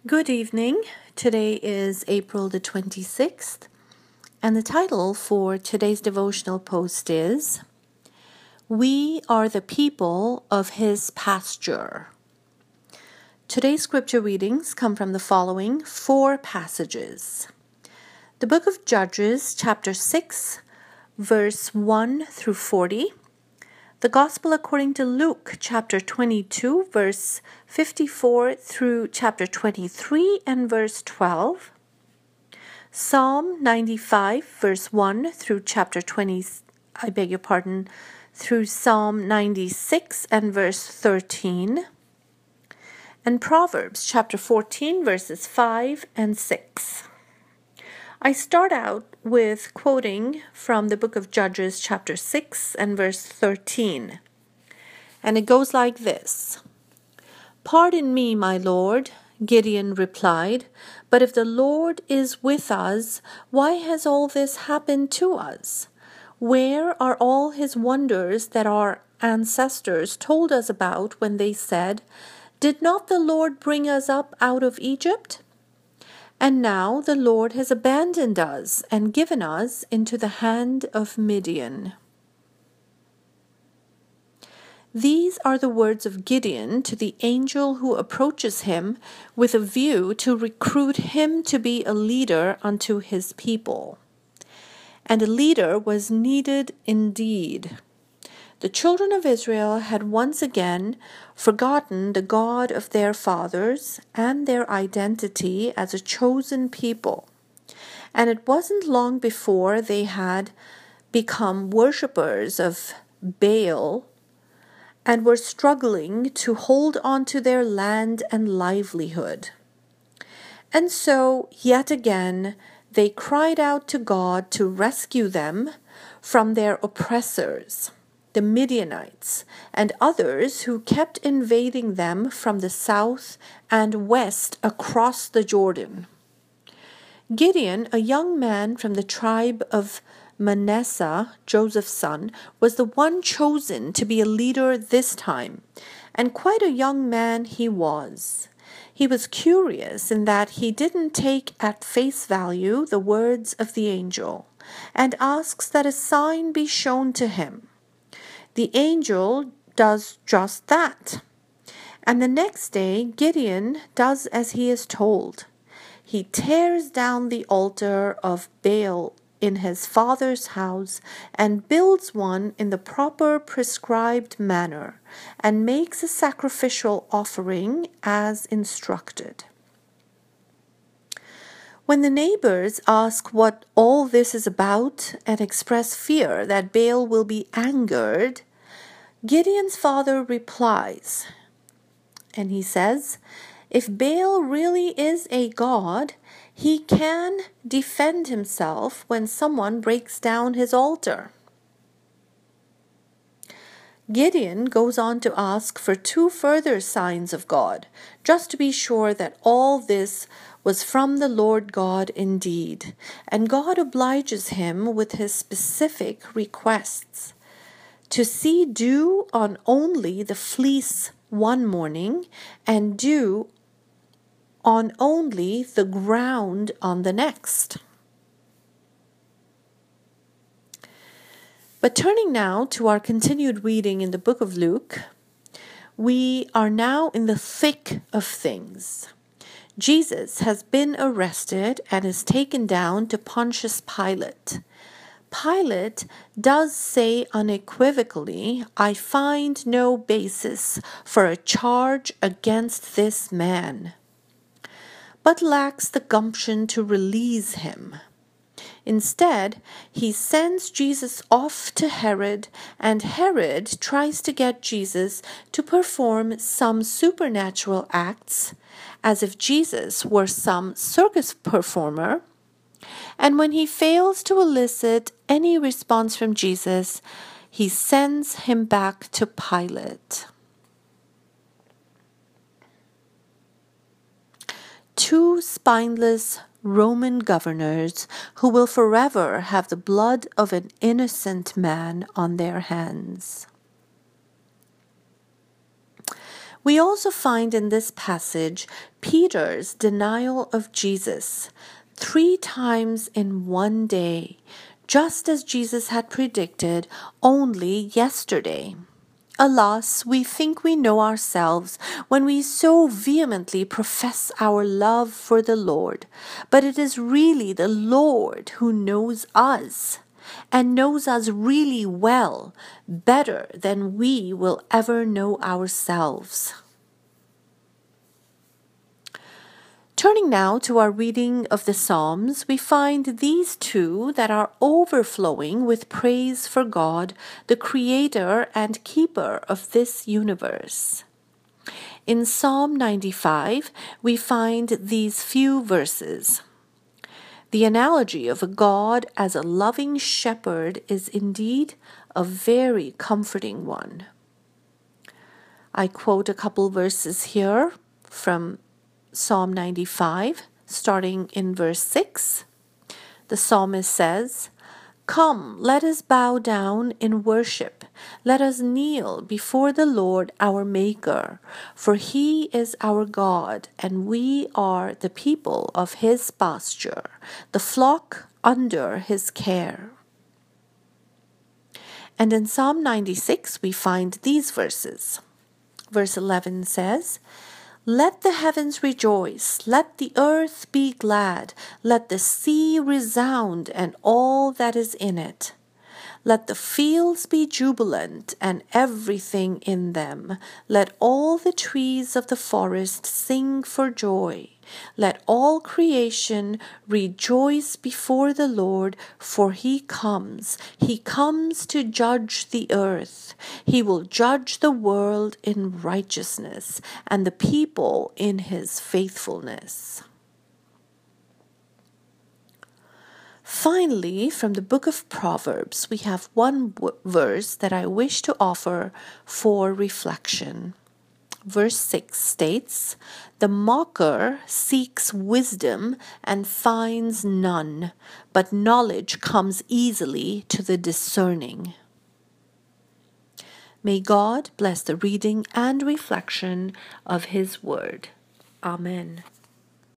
Good evening. Today is April the 26th, and the title for today's devotional post is We Are the People of His Pasture. Today's scripture readings come from the following 4 passages. The book of Judges, chapter 6, verse 1 through 40. The Gospel according to Luke, chapter 22, verse 54 through chapter 23 and verse 12. Psalm 95, verse 1 through chapter 20, through Psalm 96 and verse 13. And Proverbs, chapter 14, verses 5 and 6. I start out with quoting from the book of Judges, chapter 6 and verse 13. And it goes like this. "Pardon me, my Lord," Gideon replied, "but if the Lord is with us, why has all this happened to us? Where are all his wonders that our ancestors told us about when they said, 'Did not the Lord bring us up out of Egypt?' And now the Lord has abandoned us and given us into the hand of Midian." These are the words of Gideon to the angel who approaches him with a view to recruit him to be a leader unto his people. And a leader was needed indeed. The children of Israel had once again forgotten the God of their fathers and their identity as a chosen people. And it wasn't long before they had become worshippers of Baal and were struggling to hold on to their land and livelihood. And so, yet again, they cried out to God to rescue them from their oppressors, the Midianites, and others who kept invading them from the south and west across the Jordan. Gideon, a young man from the tribe of Manasseh, Joseph's son, was the one chosen to be a leader this time, and quite a young man he was. He was curious in that he didn't take at face value the words of the angel, and asks that a sign be shown to him. The angel does just that. And the next day, Gideon does as he is told. He tears down the altar of Baal in his father's house and builds one in the proper prescribed manner and makes a sacrificial offering as instructed. When the neighbors ask what all this is about and express fear that Baal will be angered, Gideon's father replies, and he says, if Baal really is a god, he can defend himself when someone breaks down his altar. Gideon goes on to ask for 2 further signs of God, just to be sure that all this was from the Lord God indeed, and God obliges him with his specific requests. To see dew on only the fleece one morning, and dew on only the ground on the next. But turning now to our continued reading in the book of Luke, we are now in the thick of things. Jesus has been arrested and is taken down to Pontius Pilate. Pilate does say unequivocally, "I find no basis for a charge against this man," but lacks the gumption to release him. Instead, he sends Jesus off to Herod, and Herod tries to get Jesus to perform some supernatural acts, as if Jesus were some circus performer. And when he fails to elicit any response from Jesus, he sends him back to Pilate. 2 spineless Roman governors who will forever have the blood of an innocent man on their hands. We also find in this passage Peter's denial of Jesus 3 times in one day, just as Jesus had predicted only yesterday. Alas, we think we know ourselves when we so vehemently profess our love for the Lord, but it is really the Lord who knows us, and knows us really well, better than we will ever know ourselves. Turning now to our reading of the Psalms, we find these 2 that are overflowing with praise for God, the Creator and Keeper of this universe. In Psalm 95, we find these few verses. The analogy of a God as a loving shepherd is indeed a very comforting one. I quote a couple verses here from Psalm 95, starting in verse 6. The psalmist says, "Come, let us bow down in worship. Let us kneel before the Lord our Maker, for he is our God, and we are the people of his pasture, the flock under his care." And in Psalm 96 we find these verses. Verse 11 says, "Let the heavens rejoice, let the earth be glad, let the sea resound and all that is in it. Let the fields be jubilant and everything in them. Let all the trees of the forest sing for joy. Let all creation rejoice before the Lord, for he comes. He comes to judge the earth. He will judge the world in righteousness and the people in his faithfulness." Finally, from the book of Proverbs, we have one verse that I wish to offer for reflection. Verse 6 states, "The mocker seeks wisdom and finds none, but knowledge comes easily to the discerning." May God bless the reading and reflection of his word. Amen.